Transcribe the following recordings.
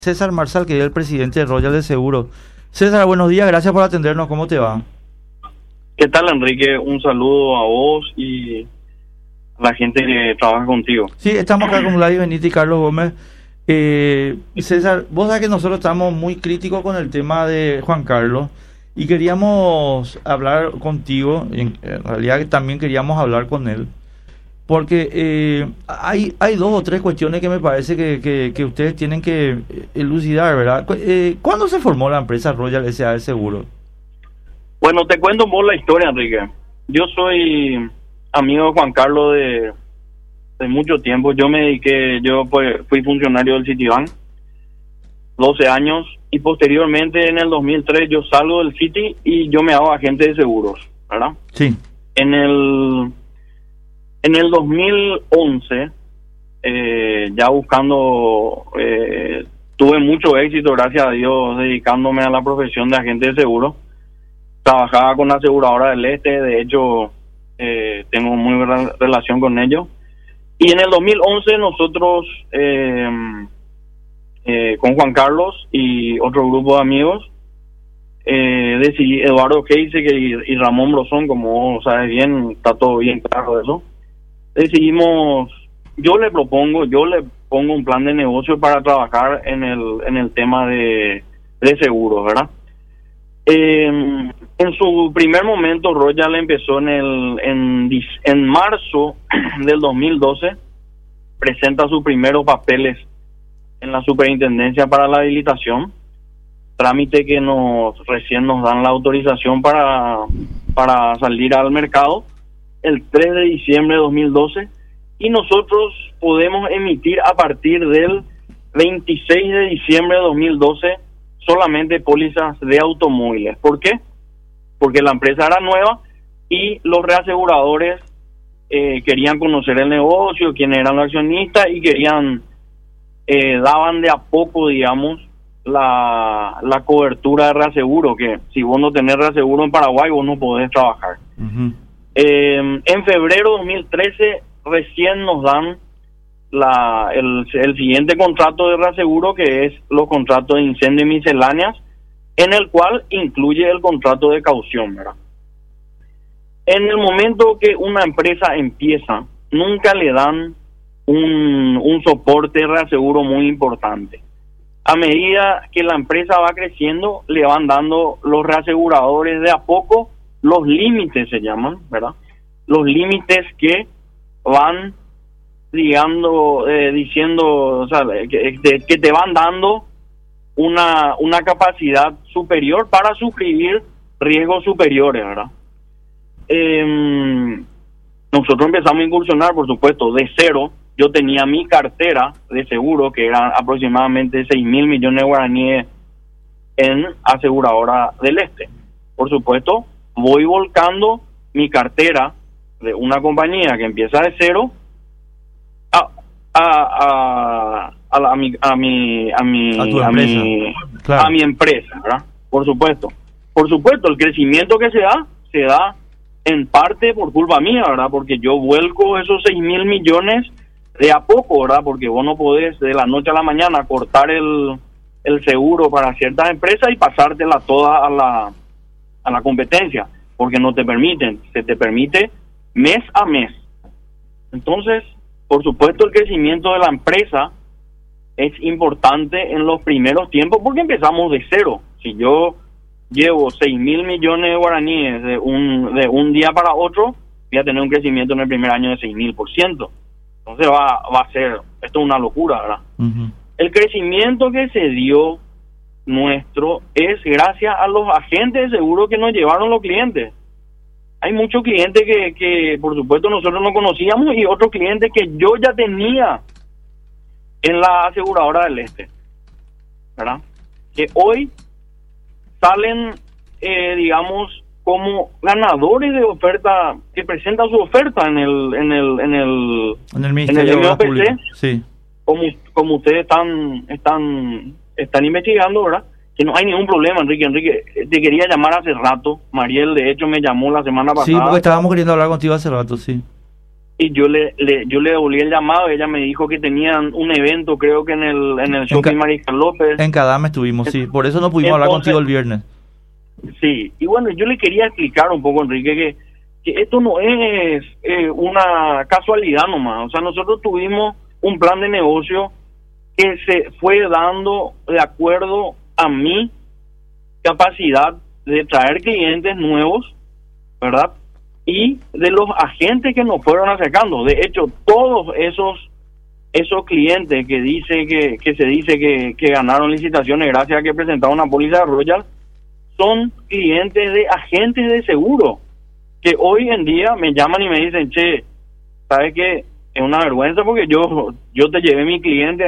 César Marsal, que es el presidente de Royal de Seguro. César, buenos días, gracias por atendernos, ¿cómo te va? ¿Qué tal, Enrique? Un saludo a vos y a la gente que trabaja contigo. Sí, estamos acá con Gladys Benítez y Carlos Gómez. César, vos sabés que nosotros estamos muy críticos con el tema de Juan Carlos y queríamos hablar contigo, en realidad también queríamos hablar con él, porque hay dos o tres cuestiones que me parece que ustedes tienen que elucidar, ¿verdad? ¿Cuándo se formó la empresa Royal S.A. de Seguro? Bueno, te cuento un poco la historia, Enrique. Yo soy amigo de Juan Carlos de mucho tiempo. Yo fui funcionario del Citibank 12 años y posteriormente en el 2003 yo salgo del Citi y yo me hago agente de seguros, ¿verdad? Sí. En el 2011, ya buscando, tuve mucho éxito, gracias a Dios, dedicándome a la profesión de agente de seguro. Trabajaba con la aseguradora del Este, de hecho, tengo muy buena relación con ellos. Y en el 2011 nosotros, con Juan Carlos y otro grupo de amigos, decidí, Eduardo Keise y Ramón Brosón, como vos sabes bien, está todo bien claro de eso. Decidimos, yo le pongo un plan de negocio para trabajar en el tema de seguros, ¿verdad? En su primer momento, Royal empezó en marzo del 2012, presenta sus primeros papeles en la Superintendencia para la Habilitación, trámite que recién nos dan la autorización para salir al mercado el 3 de diciembre de 2012, y nosotros podemos emitir a partir del 26 de diciembre de 2012 solamente pólizas de automóviles. ¿Por qué? Porque la empresa era nueva y los reaseguradores querían conocer el negocio, quiénes eran los accionistas y daban de a poco, digamos, la cobertura de reaseguro, que si vos no tenés reaseguro en Paraguay, vos no podés trabajar. Uh-huh. En febrero de 2013 recién nos dan el siguiente contrato de reaseguro, que es los contratos de incendio y misceláneas, en el cual incluye el contrato de caución, ¿verdad? En el momento que una empresa empieza, nunca le dan un soporte de reaseguro muy importante. A medida que la empresa va creciendo, le van dando los reaseguradores de a poco los límites, se llaman, ¿verdad? Los límites que van diciendo, o sea, que te van dando una capacidad superior para suscribir riesgos superiores, ¿verdad? Nosotros empezamos a incursionar, por supuesto, de cero. Yo tenía mi cartera de seguro, que eran aproximadamente 6.000 millones de guaraníes en aseguradora del Este. Por supuesto, voy volcando mi cartera de una compañía que empieza de cero a mi empresa, ¿verdad? Por supuesto, el crecimiento que se da en parte por culpa mía, ¿verdad? Porque yo vuelco esos 6.000 millones de a poco, ¿verdad? Porque vos no podés de la noche a la mañana cortar el seguro para ciertas empresas y pasártela toda a la competencia, porque no te permiten, se te permite mes a mes. Entonces, por supuesto, el crecimiento de la empresa es importante en los primeros tiempos porque empezamos de cero. Si yo llevo 6.000 millones de guaraníes de un día para otro, voy a tener un crecimiento en el primer año de 6.000%. Entonces va a ser, esto es una locura, ¿verdad? Uh-huh. El crecimiento que se dio nuestro es gracias a los agentes de seguro que nos llevaron los clientes. Hay muchos clientes que por supuesto nosotros no conocíamos y otros clientes que yo ya tenía en la aseguradora del Este, ¿verdad? Que hoy salen, digamos, como ganadores de oferta, que presentan su oferta en el MOPC, sí. Como ustedes están investigando, ¿verdad? Que no hay ningún problema, Enrique, te quería llamar hace rato. Mariel, de hecho, me llamó la semana pasada. Sí, porque estábamos queriendo hablar contigo hace rato, sí. y yo le devolví el llamado. Ella me dijo que tenían un evento, creo que en el Shopping Mariscal López. En Cadame estuvimos, sí. Por eso no pudimos hablar contigo el viernes. Sí, y bueno, yo le quería explicar un poco, Enrique, que esto no es una casualidad nomás. O sea, nosotros tuvimos un plan de negocio que se fue dando de acuerdo a mi capacidad de traer clientes nuevos, ¿verdad? Y de los agentes que nos fueron acercando. De hecho, todos esos clientes que se dice que ganaron licitaciones gracias a que presentaron una póliza Royal, son clientes de agentes de seguro, que hoy en día me llaman y me dicen, che, ¿sabes qué? Es una vergüenza porque yo llevé mi cliente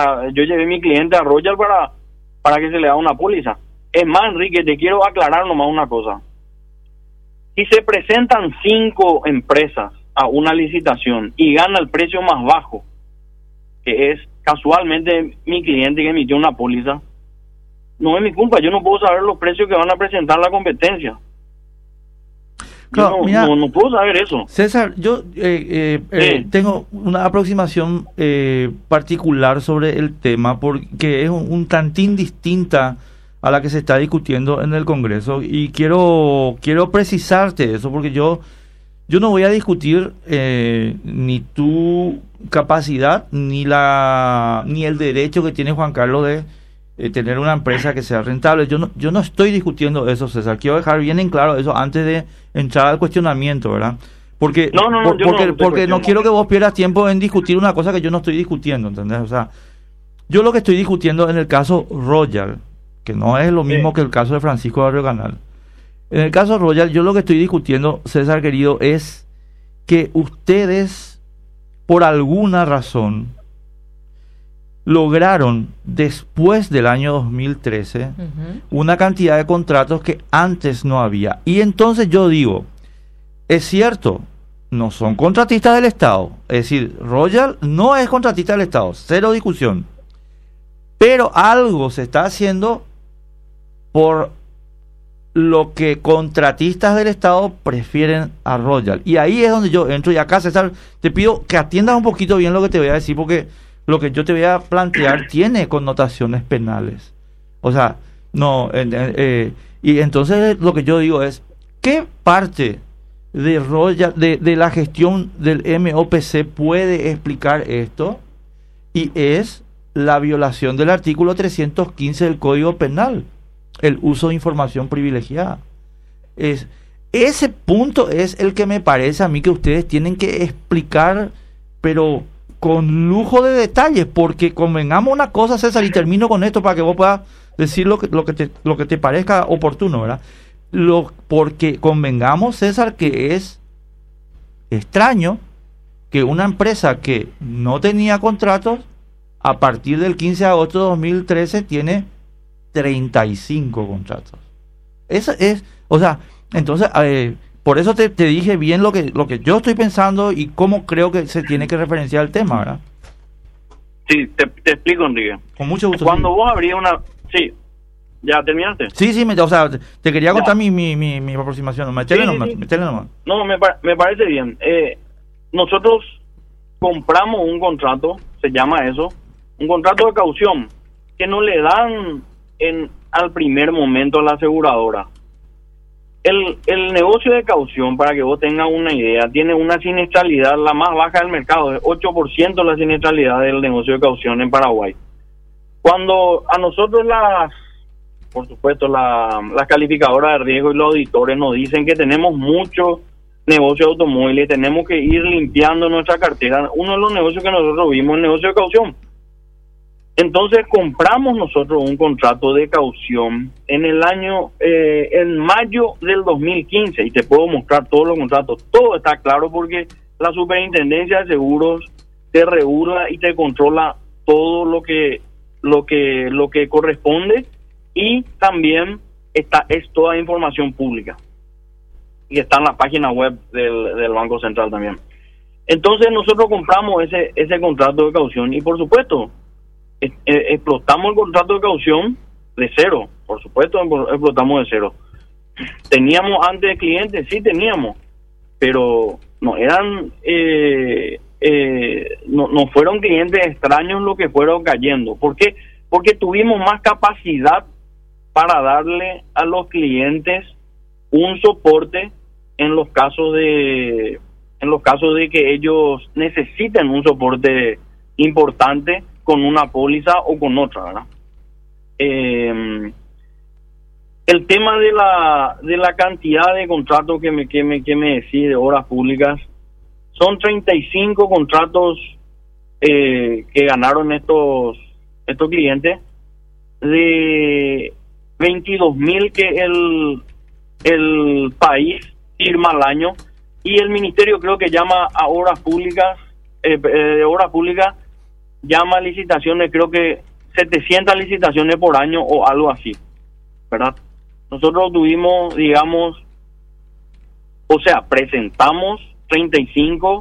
a Royal para que se le haga una póliza. Es más, Enrique, te quiero aclarar nomás una cosa. Si se presentan 5 empresas a una licitación y gana el precio más bajo, que es casualmente mi cliente que emitió una póliza, no es mi culpa. Yo no puedo saber los precios que van a presentar la competencia. Claro, no puedo saber eso. César, yo tengo una aproximación particular sobre el tema porque es un tantín distinta a la que se está discutiendo en el Congreso, y quiero precisarte eso, porque yo no voy a discutir ni tu capacidad ni el derecho que tiene Juan Carlos de tener una empresa que sea rentable. Yo no estoy discutiendo eso, César. Quiero dejar bien en claro eso antes de entrar al cuestionamiento, ¿verdad? Porque no quiero que vos pierdas tiempo en discutir una cosa que yo no estoy discutiendo, ¿entendés? O sea, yo lo que estoy discutiendo en el caso Royal, que no es lo mismo que el caso de Francisco Barrio Canal. En el caso Royal, yo lo que estoy discutiendo, César querido, es que ustedes, por alguna razón, lograron, después del año 2013, una cantidad de contratos que antes no había. Y entonces yo digo, es cierto, no son contratistas del Estado. Es decir, Royal no es contratista del Estado, cero discusión. Pero algo se está haciendo por lo que contratistas del Estado prefieren a Royal. Y ahí es donde yo entro. Y acá, César, te pido que atiendas un poquito bien lo que te voy a decir, porque lo que yo te voy a plantear tiene connotaciones penales. O sea, no... y entonces lo que yo digo es, ¿qué parte de Royal, de la gestión del MOPC puede explicar esto? Y es la violación del artículo 315 del Código Penal, el uso de información privilegiada. Ese punto es el que me parece a mí que ustedes tienen que explicar, pero con lujo de detalles, porque convengamos una cosa, César, y termino con esto para que vos puedas decir lo que te parezca oportuno, ¿verdad? Porque convengamos, César, que es extraño que una empresa que no tenía contratos, a partir del 15 de agosto de 2013 tiene 35 contratos. Eso es, o sea, entonces, por eso te dije bien lo que yo estoy pensando y cómo creo que se tiene que referenciar el tema, ¿verdad? Sí, te explico, Enrique. Con mucho gusto. Cuando vos abrías una... Sí, ¿ya terminaste? Sí, o sea, te quería contar mi aproximación. Métele nomás. No, me parece bien. Nosotros compramos un contrato, se llama eso, un contrato de caución, que no le dan al primer momento a la aseguradora. El negocio de caución, para que vos tengas una idea, tiene una siniestralidad la más baja del mercado, es 8% la siniestralidad del negocio de caución en Paraguay. Cuando a nosotros por supuesto, las calificadoras de riesgo y los auditores nos dicen que tenemos mucho negocio de automóviles, tenemos que ir limpiando nuestra cartera, uno de los negocios que nosotros vimos es el negocio de caución. Entonces compramos nosotros un contrato de caución en mayo del 2015, y te puedo mostrar todos los contratos. Todo está claro porque la Superintendencia de Seguros te regula y te controla todo lo que corresponde, y también es toda información pública y está en la página web del Banco Central también. Entonces nosotros compramos ese contrato de caución y, por supuesto, explotamos el contrato de caución de cero. Por supuesto, explotamos de cero. ¿Teníamos antes de clientes? Sí, teníamos, pero no eran, no fueron clientes extraños los que fueron cayendo. ¿Por qué? Porque tuvimos más capacidad para darle a los clientes un soporte en los casos de que ellos necesiten un soporte importante con una póliza o con otra, ¿verdad? El tema de la cantidad de contratos que me decís de obras públicas, son 35 contratos que ganaron estos clientes, de 22.000 que el país firma al año, y el ministerio creo que llama a obras públicas, llama a licitaciones, creo que 700 licitaciones por año o algo así, ¿verdad? Nosotros tuvimos, digamos, presentamos 35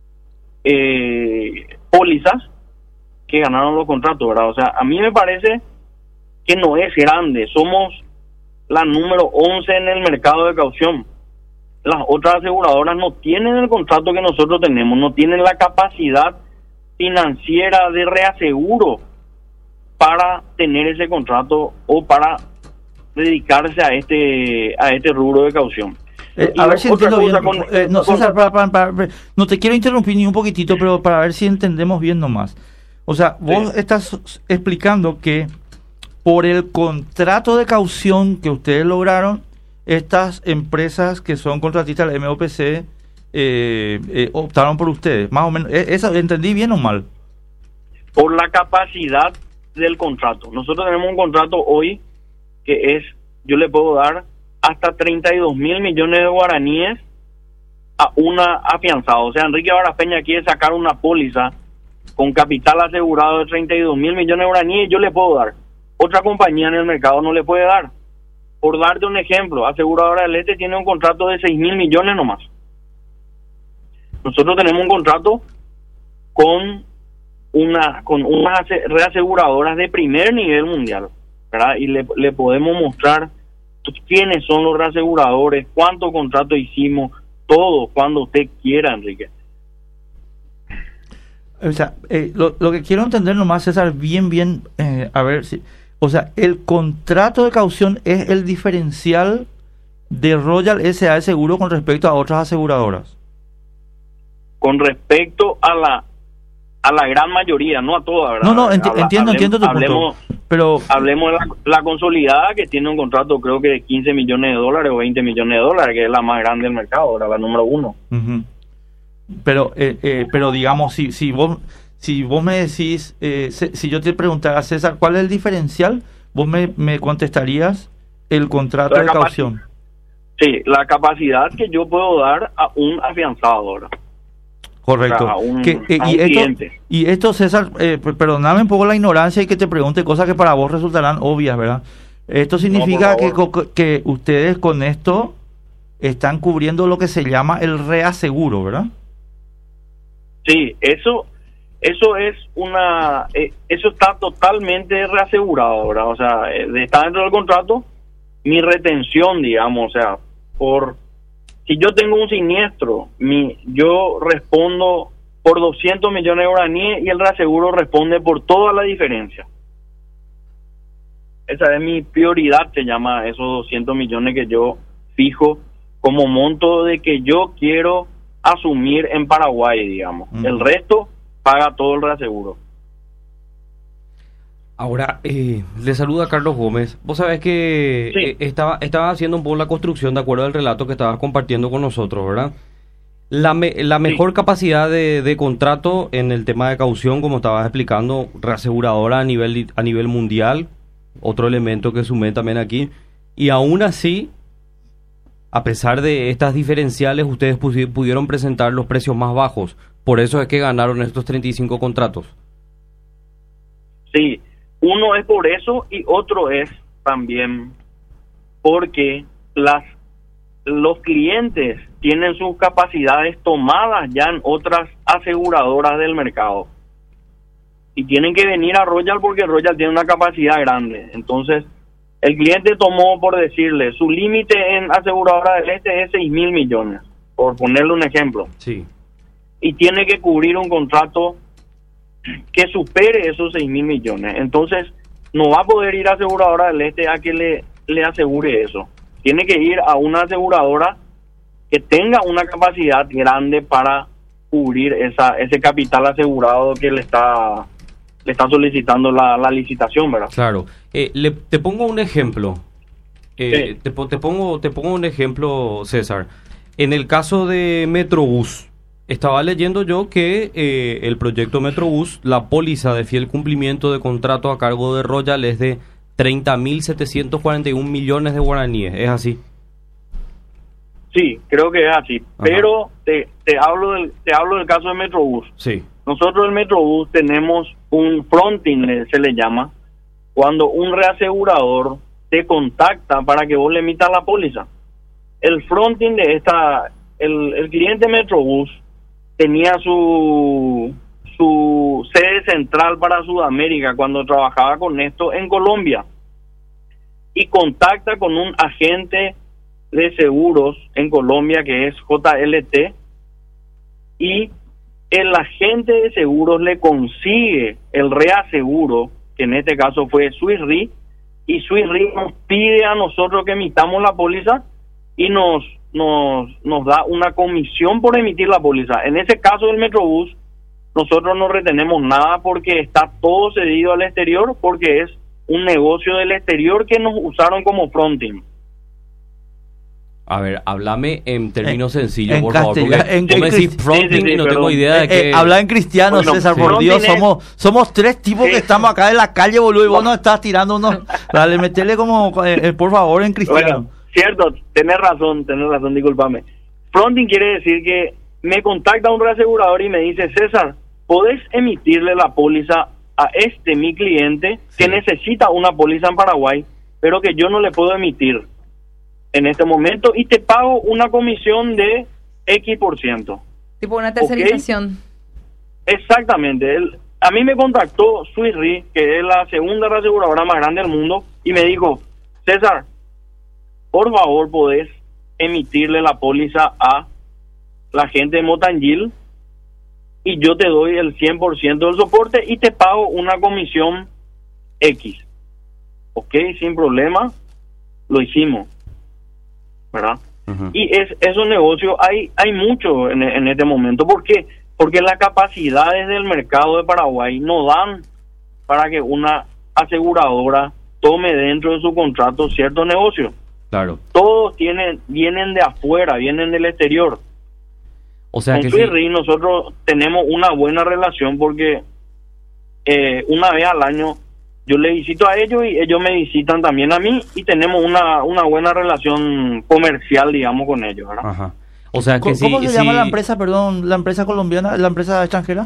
pólizas que ganaron los contratos, ¿verdad? O sea, a mí me parece que no es grande. Somos la número 11 en el mercado de caución. Las otras aseguradoras no tienen el contrato que nosotros tenemos, no tienen la capacidad financiera de reaseguro para tener ese contrato o para dedicarse a este rubro de caución. A ver si entiendo bien. No, César, no te quiero interrumpir ni un poquitito, pero para ver si entendemos bien nomás. O sea, vos estás explicando que por el contrato de caución que ustedes lograron, estas empresas que son contratistas de la MOPC optaron por ustedes. Más o menos, ¿eso entendí bien o mal? Por la capacidad del contrato. Nosotros tenemos un contrato hoy que es, yo le puedo dar hasta 32.000 millones de guaraníes a una afianzada. O sea, Enrique Varas Peña quiere sacar una póliza con capital asegurado de 32.000 millones de guaraníes, yo le puedo dar. Otra compañía en el mercado no le puede dar. Por darte un ejemplo, Aseguradora del Este tiene un contrato de 6.000 millones nomás. Nosotros tenemos un contrato con unas reaseguradoras de primer nivel mundial, ¿verdad? Y le podemos mostrar quiénes son los reaseguradores, cuántos contratos hicimos, todo, cuando usted quiera, Enrique. O sea, lo que quiero entender nomás, César, bien, a ver si... O sea, el contrato de caución es el diferencial de Royal S.A. de Seguro con respecto a otras aseguradoras. Con respecto a la gran mayoría, no a todas, ¿verdad? No, entiendo tu punto. Pero hablemos de la consolidada, que tiene un contrato creo que de 15 millones de dólares o 20 millones de dólares, que es la más grande del mercado, la número 1. Uh-huh. Pero digamos, si vos me decís, si yo te preguntara, César, ¿cuál es el diferencial? Vos me contestarías el contrato de caución. Sí, la capacidad que yo puedo dar a un afianzado, ¿verdad? Correcto. A un cliente. Y esto, César, perdóname un poco la ignorancia y que te pregunte cosas que para vos resultarán obvias, ¿verdad? Esto significa que ustedes con esto están cubriendo lo que se llama el reaseguro, ¿verdad? Sí, eso es eso está totalmente reasegurado, ¿verdad? O sea, está dentro del contrato mi retención, digamos, o sea, si yo tengo un siniestro, yo respondo por 200 millones de guaraníes y el reaseguro responde por toda la diferencia. Esa es mi prioridad, se llama, esos 200 millones que yo fijo como monto de que yo quiero asumir en Paraguay, digamos. Uh-huh. El resto paga todo el reaseguro. Ahora, le saluda Carlos Gómez. Vos sabés que sí. Estaba haciendo un poco la construcción de acuerdo al relato que estabas compartiendo con nosotros, ¿verdad? La mejor capacidad de contrato en el tema de caución, como estabas explicando, reaseguradora a nivel mundial, otro elemento que sumé también aquí, y aún así, a pesar de estas diferenciales, ustedes pudieron presentar los precios más bajos. Por eso es que ganaron estos 35 contratos. Sí, uno es por eso y otro es también porque los clientes tienen sus capacidades tomadas ya en otras aseguradoras del mercado y tienen que venir a Royal porque Royal tiene una capacidad grande. Entonces, el cliente tomó, por decirle, su límite en Aseguradora del Este es 6.000 millones, por ponerle un ejemplo, Sí. y tiene que cubrir un contrato que supere esos 6.000 millones. Entonces, no va a poder ir a Aseguradora del Este a que le asegure eso. Tiene que ir a una aseguradora que tenga una capacidad grande para cubrir ese capital asegurado que le está solicitando la licitación, ¿verdad? Claro. Te pongo un ejemplo. Sí. Te pongo un ejemplo, César. En el caso de Metrobús, estaba leyendo yo que el proyecto Metrobús, la póliza de fiel cumplimiento de contrato a cargo de Royal es de 30.741 millones de guaraníes. ¿Es así? Sí, creo que es así. Ajá. Pero te hablo del caso de Metrobús. Sí. Nosotros en Metrobús tenemos un fronting, se le llama, cuando un reasegurador te contacta para que vos le emitas la póliza. El fronting de el cliente Metrobús tenía su sede central para Sudamérica cuando trabajaba con esto en Colombia, y contacta con un agente de seguros en Colombia que es JLT, y el agente de seguros le consigue el reaseguro, que en este caso fue Swiss Re, y Swiss Re nos pide a nosotros que emitamos la póliza y nos da una comisión por emitir la póliza. En ese caso del Metrobús, nosotros no retenemos nada porque está todo cedido al exterior, porque es un negocio del exterior que nos usaron como fronting. A ver, háblame en términos sencillos, en por favor, porque castellano, vos me decís fronting y no tengo perdón. idea de qué... Habla en cristiano, Bueno, César, sí. por Dios, Fronting somos tres tipos que Sí. estamos acá en la calle, boludo, y vos nos estás tirando unos... Dale, metele como, por favor, en cristiano. Bueno, cierto, tenés razón, discúlpame. Fronting quiere decir que me contacta un reasegurador y me dice: César, ¿podés emitirle la póliza a mi cliente que necesita una póliza en Paraguay, pero que yo no le puedo emitir en este momento, y te pago una comisión de X%? Tipo una tercerización. Exactamente. A mí me contactó Swiss Re, que es la segunda reaseguradora más grande del mundo, y me dijo: César, por favor, podés emitirle la póliza a la gente de Motangil y yo te doy el 100% del soporte y te pago una comisión X. Ok, sin problema, lo hicimos, ¿verdad? Ujú. Y es un negocio, hay mucho en este momento. ¿Por qué? Porque las capacidades del mercado de Paraguay no dan para que una aseguradora tome dentro de su contrato cierto negocio. Claro. Todos vienen de afuera, vienen del exterior. O sea Con que Swiss sí. Re nosotros tenemos una buena relación porque una vez al año yo le visito a ellos y ellos me visitan también a mí, y tenemos una buena relación comercial, digamos, con ellos, ¿verdad? Ajá. O sea que sí. ¿Cómo se sí. llama la empresa, perdón, la empresa colombiana, la empresa extranjera?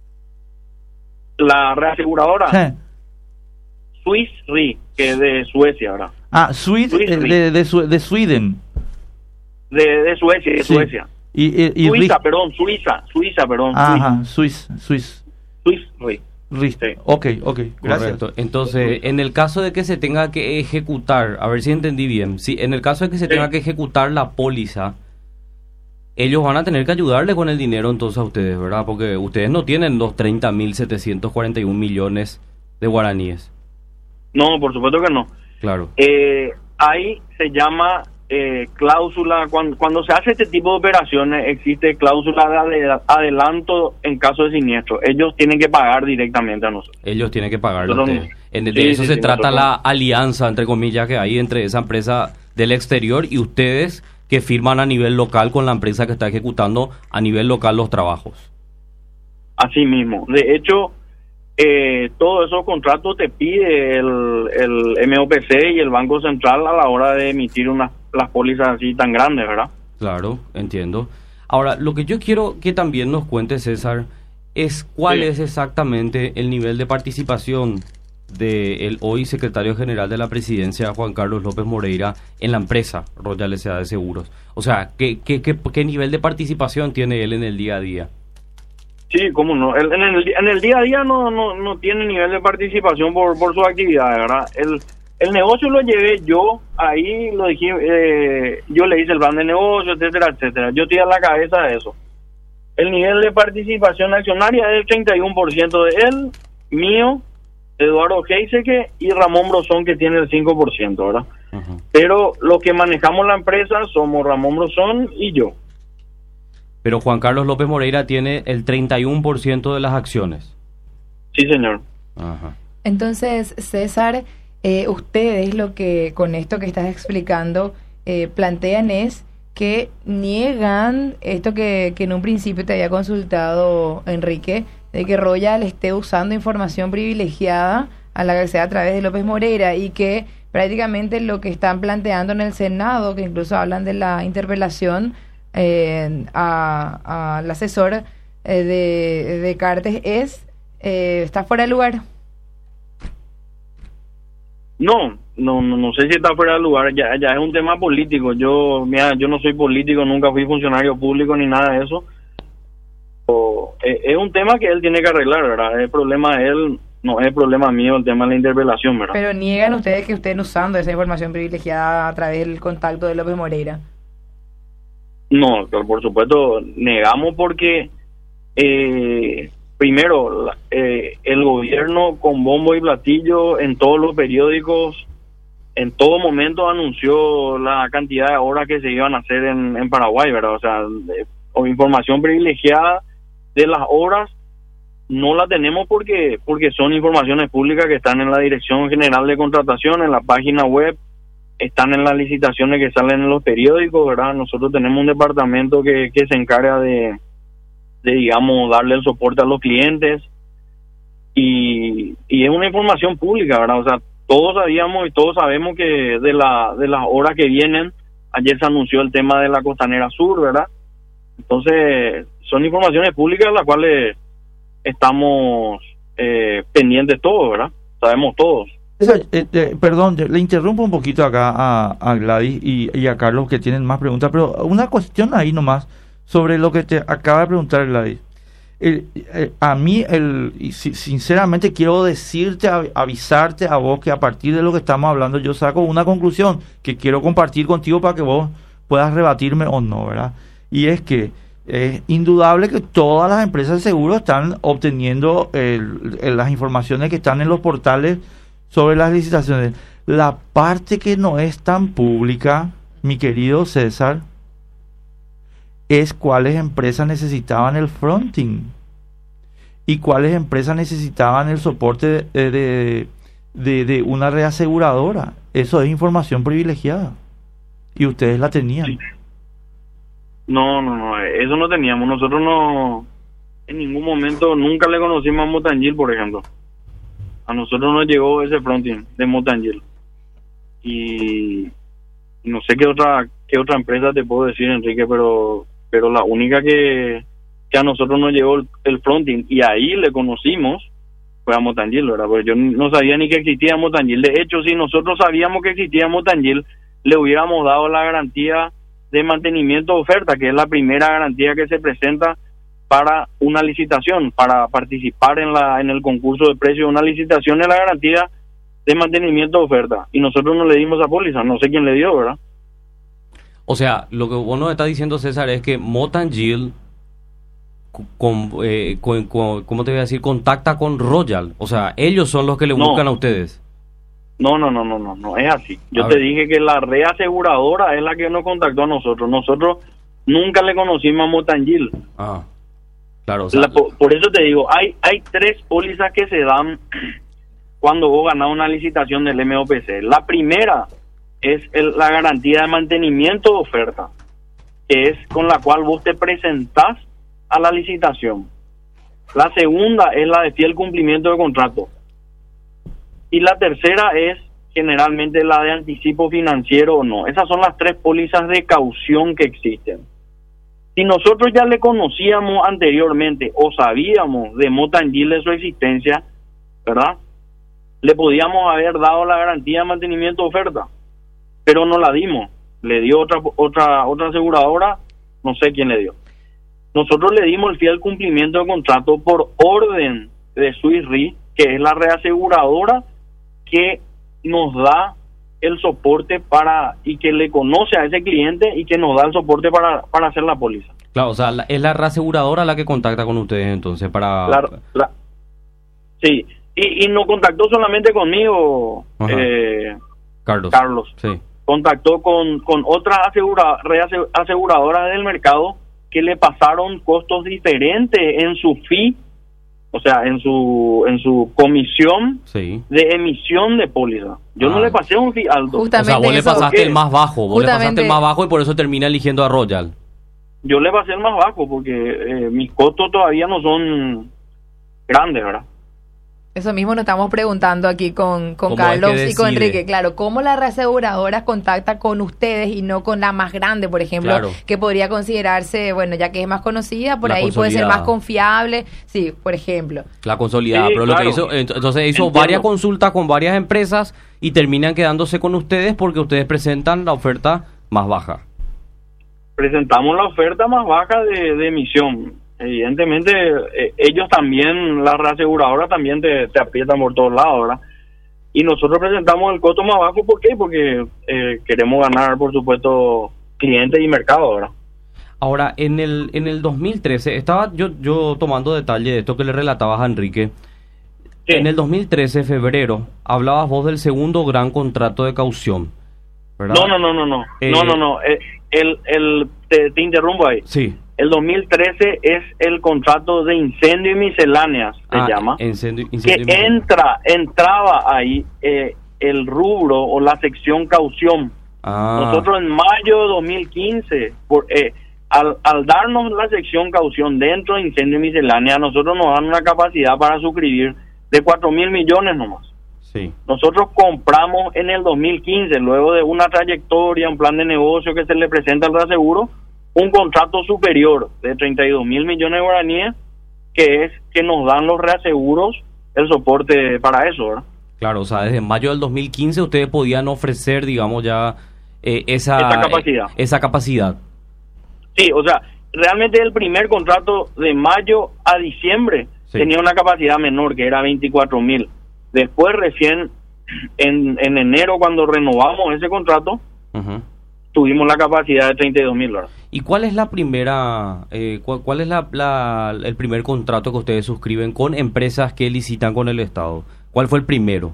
La reaseguradora Eh. Swiss Re, que es de Suecia, ¿verdad? Swiss, Swiss Re. de Sweden. De Suecia, Sí. Suecia. Y Suiza, perdón. Ajá, Swiss Re. Re. Sí. Ok, gracias. Correcto. Entonces, en el caso de que se tenga que ejecutar, a ver si entendí bien, sí, en el caso de que se Sí. tenga que ejecutar la póliza, ellos van a tener que ayudarle con el dinero entonces a ustedes, ¿verdad? Porque ustedes no tienen los 30.741 millones de guaraníes. No, por supuesto que no. Claro. Ahí se llama cláusula, cuando se hace este tipo de operaciones existe cláusula de adelanto en caso de siniestro. Ellos tienen que pagar directamente a nosotros. Ellos tienen que pagarle a Nosotros ustedes. no. De Sí, eso sí, se sí, trata nosotros la alianza, entre comillas, que hay entre esa empresa del exterior y ustedes, que firman a nivel local con la empresa que está ejecutando a nivel local los trabajos. Así mismo. De hecho, todos esos contratos te pide el MOPC y el Banco Central a la hora de emitir las pólizas así tan grandes, ¿verdad? Claro, entiendo. Ahora, lo que yo quiero que también nos cuente, César, es cuál Sí. es exactamente el nivel de participación del hoy secretario general de la presidencia, Juan Carlos López Moreira, en la empresa Royal S.A. de Seguros. O sea, ¿qué nivel de participación tiene él en el día a día? Sí, cómo no. En el día a día no tiene nivel de participación por su actividad, ¿verdad? El negocio lo llevé yo, ahí lo dije, yo le hice el plan de negocio, etcétera, etcétera. Yo estoy a la cabeza de eso. El nivel de participación accionaria es el 31% de él, mío, Eduardo Heiseke y Ramón Brosón, que tiene el 5%, ¿verdad? Uh-huh. Pero los que manejamos la empresa somos Ramón Brosón y yo. Pero Juan Carlos López Moreira tiene el 31% de las acciones. Sí, señor. Ajá. Entonces, César, ustedes lo que con esto que estás explicando plantean es que niegan esto que en un principio te había consultado Enrique, de que Royal esté usando información privilegiada a la que sea a través de López Moreira, y que prácticamente lo que están planteando en el Senado, que incluso hablan de la interpelación al asesor de Cartes, está fuera de lugar. No sé si está fuera de lugar, ya es un tema político. Yo no soy político, nunca fui funcionario público ni nada de eso. Es un tema que él tiene que arreglar, ¿verdad? El problema de él, no es el problema mío, el tema de la interpelación, ¿verdad? Pero niegan ustedes que estén usando esa información privilegiada a través del contacto de López Moreira. No, pero por supuesto negamos porque primero el gobierno con bombo y platillo en todos los periódicos en todo momento anunció la cantidad de horas que se iban a hacer en Paraguay, ¿verdad? O sea, información privilegiada de las horas no la tenemos porque son informaciones públicas que están en la Dirección General de Contratación, en la página web, están en las licitaciones que salen en los periódicos, ¿verdad? Nosotros tenemos un departamento que se encarga de digamos, darle el soporte a los clientes, y es una información pública, ¿verdad? O sea, todos sabíamos y todos sabemos que de las horas que vienen, ayer se anunció el tema de la Costanera Sur, ¿verdad? Entonces, son informaciones públicas las cuales estamos pendientes todos, ¿verdad? Sabemos todos. Perdón, le interrumpo un poquito acá a Gladys y a Carlos, que tienen más preguntas, pero una cuestión ahí nomás sobre lo que te acaba de preguntar Gladys. A mí, sinceramente quiero decirte, avisarte a vos que a partir de lo que estamos hablando yo saco una conclusión que quiero compartir contigo para que vos puedas rebatirme o no, ¿verdad? Y es que es indudable que todas las empresas de seguro están obteniendo las informaciones que están en los portales sobre las licitaciones. La parte que no es tan pública, mi querido César, es cuáles empresas necesitaban el fronting y cuáles empresas necesitaban el soporte de una reaseguradora. Eso es información privilegiada y ustedes la tenían. Sí. No, eso no teníamos. Nosotros no, en ningún momento, nunca le conocimos a Motangil, por ejemplo. A nosotros nos llegó ese fronting de Motangil. Y no sé qué otra empresa te puedo decir, Enrique, pero la única que a nosotros nos llegó el fronting y ahí le conocimos fue a Motangil, ¿verdad? Porque yo no sabía ni que existía Motangil. De hecho, si nosotros sabíamos que existía Motangil, le hubiéramos dado la garantía de mantenimiento de oferta, que es la primera garantía que se presenta para una licitación, para participar en el concurso de precios de una licitación, es la garantía de mantenimiento de oferta. Y nosotros no le dimos esa póliza, no sé quién le dio, ¿verdad? O sea, lo que vos nos estás diciendo, César, es que Motangil, ¿cómo te voy a decir? Contacta con Royal. O sea, ellos son los que le buscan a ustedes. No, es así. Yo te dije que la reaseguradora es la que nos contactó a nosotros. Nosotros nunca le conocimos a Motangil. Ah, claro. O sea, por eso te digo, hay 3 pólizas que se dan cuando vos ganás una licitación del MOPC. La primera es la garantía de mantenimiento de oferta, que es con la cual vos te presentás a la licitación. La segunda es la de fiel cumplimiento de contrato. Y la tercera es generalmente la de anticipo financiero o no. Esas son las 3 pólizas de caución que existen. Si nosotros ya le conocíamos anteriormente o sabíamos de Motangil de su existencia, ¿verdad? Le podíamos haber dado la garantía de mantenimiento de oferta, pero no la dimos. Le dio otra aseguradora, no sé quién le dio. Nosotros le dimos el fiel cumplimiento de contrato por orden de Swiss Re, que es la reaseguradora que nos da el soporte y que le conoce a ese cliente y que nos da el soporte para hacer la póliza. Claro, o sea, es la reaseguradora la que contacta con ustedes entonces para... Sí, y no contactó solamente conmigo, Carlos. Sí. Contactó con otras aseguradoras del mercado que le pasaron costos diferentes en su fee, o sea, en su comisión de emisión de póliza. Yo no le pasé un fee alto. Justamente, o sea, vos le pasaste el más bajo, y por eso termina eligiendo a Royal. Yo le pasé el más bajo porque mis costos todavía no son grandes, ¿verdad? Eso mismo nos estamos preguntando aquí con Carlos y con Enrique. Claro, ¿cómo la reaseguradora contacta con ustedes y no con la más grande, por ejemplo, que podría considerarse, bueno, ya que es más conocida, por ahí puede ser más confiable? Sí, por ejemplo. La consolidada, pero claro. Lo que hizo, entonces hizo varias consultas con varias empresas y terminan quedándose con ustedes porque ustedes presentan la oferta más baja. Presentamos la oferta más baja de emisión. Evidentemente, ellos también, la reaseguradora también te aprietan por todos lados, ¿verdad? Y nosotros presentamos el costo más bajo, ¿por qué? Porque queremos ganar, por supuesto, clientes y mercado, ¿verdad? Ahora, en el 2013, estaba yo tomando detalle de esto que le relatabas a Enrique. Sí. En el 2013, febrero, hablabas vos del segundo gran contrato de caución, ¿verdad? No. Te interrumpo ahí. Sí. El 2013 es el contrato de incendio y misceláneas, se llama, que entraba ahí el rubro o la sección caución. Nosotros en mayo de 2015, al darnos la sección caución dentro de incendio y miscelánea, nosotros nos dan una capacidad para suscribir de 4.000 millones nomás. Sí. Nosotros compramos en el 2015, luego de una trayectoria, un plan de negocio que se le presenta al reaseguro, un contrato superior de 32.000 millones de guaraníes, que es que nos dan los reaseguros el soporte para eso, ¿verdad? Claro, o sea, desde mayo del 2015 ustedes podían ofrecer, digamos, ya esa capacidad. Sí, o sea, realmente el primer contrato de mayo a diciembre tenía una capacidad menor, que era 24.000. Después, recién en enero, cuando renovamos ese contrato, tuvimos la capacidad de 32.000 dólares. ¿Y cuál es la primera, cuál es el primer contrato que ustedes suscriben con empresas que licitan con el Estado? ¿Cuál fue el primero?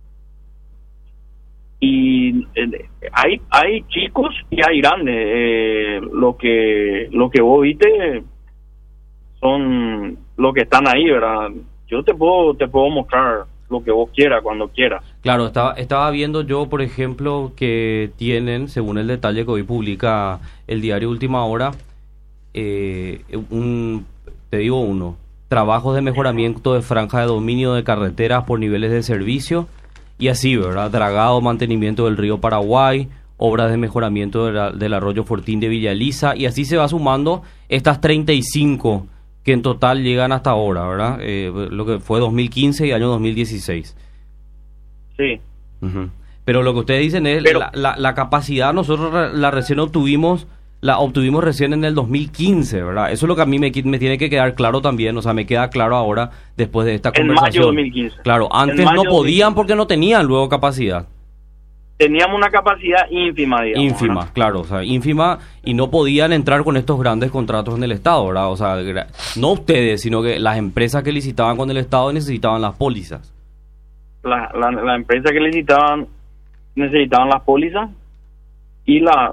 Y hay chicos y hay grandes. Lo que vos viste son los que están ahí, ¿verdad? Yo te puedo mostrar lo que vos quieras, cuando quieras. Claro, estaba viendo yo, por ejemplo, que tienen, según el detalle que hoy publica el diario Última Hora, trabajos de mejoramiento de franja de dominio de carreteras por niveles de servicio, y así, ¿verdad? Dragado, mantenimiento del río Paraguay, obras de mejoramiento del arroyo Fortín de Villa Elisa, y así se va sumando estas 35 que en total llegan hasta ahora, ¿verdad? Lo que fue 2015 y año 2016. Sí. Pero lo que ustedes dicen es la capacidad, nosotros la obtuvimos recién en el 2015, ¿verdad? Eso es lo que a mí me tiene que quedar claro también, o sea, me queda claro ahora después de esta conversación. En mayo de 2015. Claro, antes no podían porque no tenían luego capacidad. Teníamos una capacidad ínfima, digamos. Ínfima, ¿no? Claro, o sea, ínfima, y no podían entrar con estos grandes contratos en el Estado, ¿verdad? O sea, no ustedes, sino que las empresas que licitaban con el Estado necesitaban las pólizas. La empresa que necesitaban las pólizas y la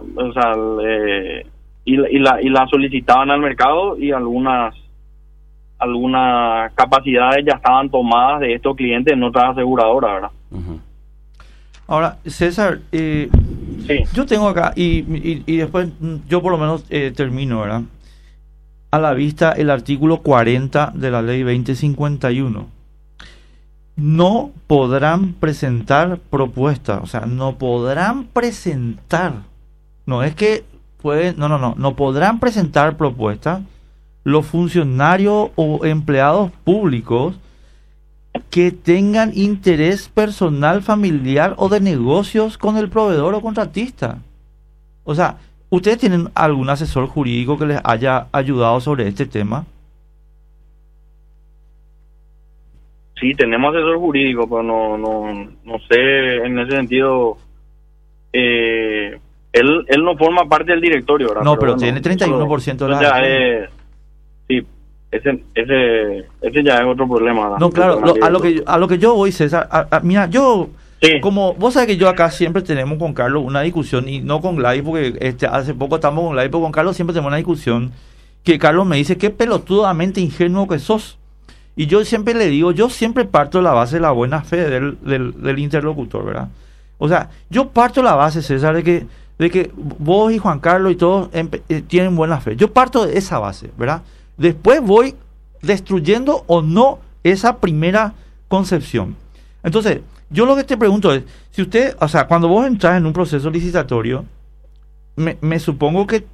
solicitaban al mercado, y algunas capacidades ya estaban tomadas de estos clientes en otras aseguradoras, ¿verdad? Ahora, César, yo tengo acá, y después yo por lo menos termino, ¿verdad? A la vista el artículo 40 de la ley 2051. No podrán presentar propuestas, o sea, no podrán presentar, no podrán presentar propuestas los funcionarios o empleados públicos que tengan interés personal, familiar o de negocios con el proveedor o contratista. O sea, ¿ustedes tienen algún asesor jurídico que les haya ayudado sobre este tema? Sí, tenemos asesor jurídico, pero no sé, en ese sentido, él no forma parte del directorio, ¿verdad? No, pero bueno, tiene 31% de la... Sí, ese ya es otro problema, ¿verdad? No, claro, a lo que yo voy, César, mira, yo... Sí. Como vos sabés que yo acá siempre tenemos con Carlos una discusión, y no con Gladys, porque hace poco estamos con Gladys, pero con Carlos siempre tenemos una discusión, que Carlos me dice, qué pelotudamente ingenuo que sos. Y yo siempre le digo, yo siempre parto de la base de la buena fe del interlocutor, ¿verdad? O sea, yo parto de la base, César, de que vos y Juan Carlos y todos tienen buena fe. Yo parto de esa base, ¿verdad? Después voy destruyendo o no esa primera concepción. Entonces, yo lo que te pregunto es, si usted, o sea, cuando vos entras en un proceso licitatorio, me supongo que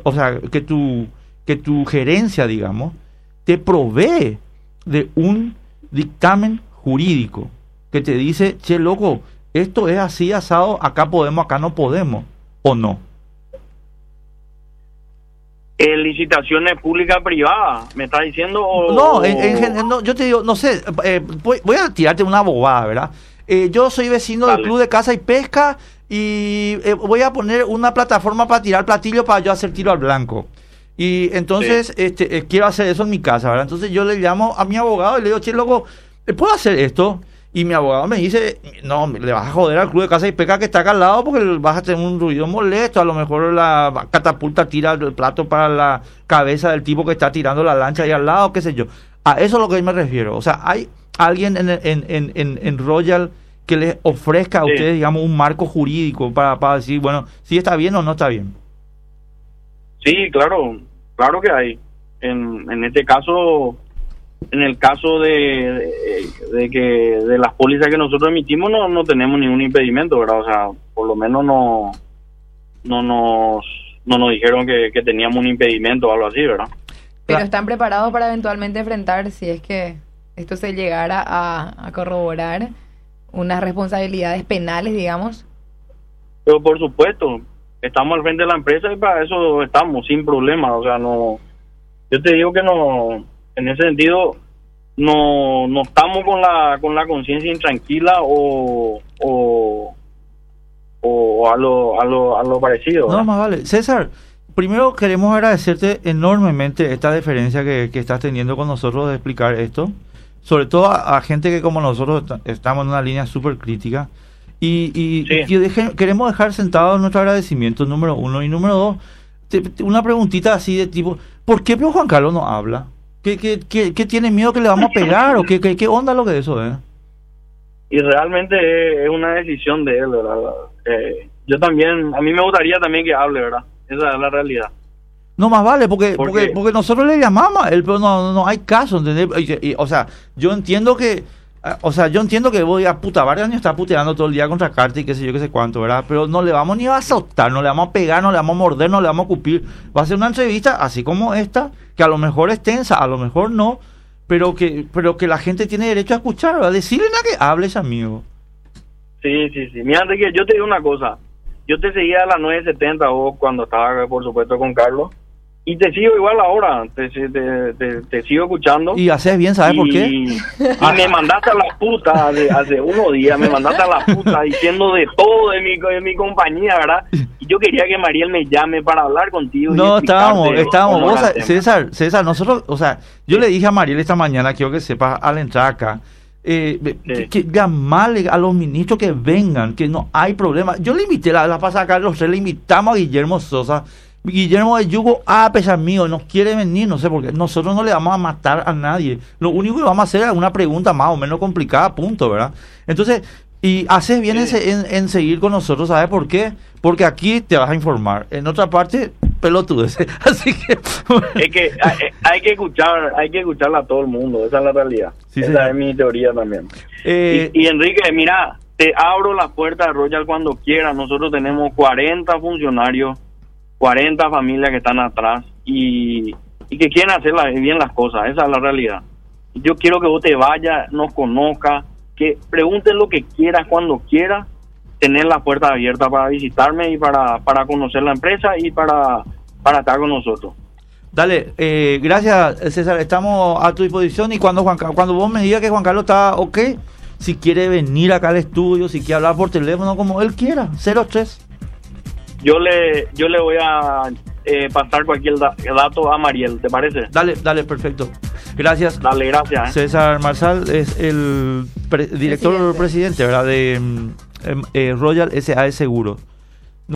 tu gerencia, digamos, te provee de un dictamen jurídico que te dice, che, loco, esto es así asado, acá podemos, acá no podemos, ¿o no? Licitaciones públicas privadas, ¿me estás diciendo? No, yo te digo, no sé, voy a tirarte una bobada, ¿verdad? Yo soy vecino del Club de Caza y Pesca y voy a poner una plataforma para tirar platillo para yo hacer tiro al blanco. Y entonces quiero hacer eso en mi casa, ¿verdad? Entonces yo le llamo a mi abogado y le digo, che, loco, ¿puedo hacer esto? Y mi abogado me dice, no, le vas a joder al Club de Caza y Pesca que está acá al lado porque vas a tener un ruido molesto, a lo mejor la catapulta tira el plato para la cabeza del tipo que está tirando la lancha ahí al lado, qué sé yo. A eso es lo que me refiero. O sea, hay alguien en Royal que les ofrezca a ustedes, digamos, un marco jurídico para decir, bueno, si está bien o no está bien. Sí, claro que hay. En este caso, en el caso de las pólizas que nosotros emitimos, no tenemos ningún impedimento, ¿verdad? O sea, por lo menos no nos dijeron que teníamos un impedimento o algo así, ¿verdad? Pero están preparados para eventualmente enfrentar, si es que esto se llegara a corroborar, unas responsabilidades penales, digamos. Pero por supuesto, estamos al frente de la empresa y para eso estamos, sin problema. O sea, no, yo te digo que no, en ese sentido, no estamos con la conciencia intranquila o a lo parecido, ¿verdad? No, más vale. César, primero queremos agradecerte enormemente esta deferencia que estás teniendo con nosotros de explicar esto, sobre todo a gente que como nosotros estamos en una línea súper crítica, y queremos dejar sentado nuestro agradecimiento, número uno, y número dos, una preguntita así de tipo, ¿por qué Juan Carlos no habla? ¿Qué tiene miedo que le vamos a pegar? ¿O qué onda lo que eso es? Y realmente es una decisión de él, ¿verdad? Yo también, a mí me gustaría también que hable, ¿verdad? Esa es la realidad. No, más vale, porque nosotros le llamamos a él, pero no hay caso, ¿entendés? O sea, yo entiendo que voy a puta varios años está puteando todo el día contra Carta y qué sé yo, qué sé cuánto, ¿verdad? Pero no le vamos ni a azotar, no le vamos a pegar, no le vamos a morder, no le vamos a cupir. Va a ser una entrevista así como esta, que a lo mejor es tensa, a lo mejor no, pero que la gente tiene derecho a escuchar, ¿verdad? Decirle a que hables, amigo. Sí. Mira, Enrique, yo te digo una cosa. Yo te seguía a las 9:70 vos cuando estaba, por supuesto, con Carlos. Y te sigo igual ahora, te sigo escuchando. Y haces bien, ¿sabes por qué? Y me mandaste a la puta hace unos días, me mandaste a la puta diciendo de todo de mi compañía, ¿verdad? Y yo quería que Mariel me llame para hablar contigo. No, estábamos. Vos, César, nosotros, o sea, yo le dije a Mariel esta mañana, quiero que sepas, al entrar acá, que llamarle a los ministros que vengan, que no hay problema. Yo le invité la pasada a Carlos, le invitamos a Guillermo Sosa. Guillermo de Yugo, a pesar mío, no quiere venir, no sé por qué. Nosotros no le vamos a matar a nadie. Lo único que vamos a hacer es una pregunta más o menos complicada, punto, ¿verdad? Entonces, y haces bien en seguir con nosotros, ¿sabes por qué? Porque aquí te vas a informar. En otra parte, pelotudes. Así que... Es que hay que escucharla a todo el mundo, esa es la realidad. Sí, esa es mi teoría también. Y Enrique, mira, te abro la puerta de Royal cuando quieras. Nosotros tenemos 40 funcionarios, 40 familias que están atrás y que quieren hacer bien las cosas, esa es la realidad. Yo quiero que vos te vayas, nos conozcas, que pregunten lo que quieras cuando quieras, tener la puerta abierta para visitarme y para conocer la empresa y para estar con nosotros. Dale, gracias César, estamos a tu disposición y cuando vos me digas que Juan Carlos está ok, si quiere venir acá al estudio, si quiere hablar por teléfono, como él quiera, 03. Yo le voy a pasar cualquier dato a Mariel, ¿te parece? Dale, perfecto. Gracias. Dale, gracias. César Marsal es el director presidente, ¿verdad? De Royal SAS Seguro.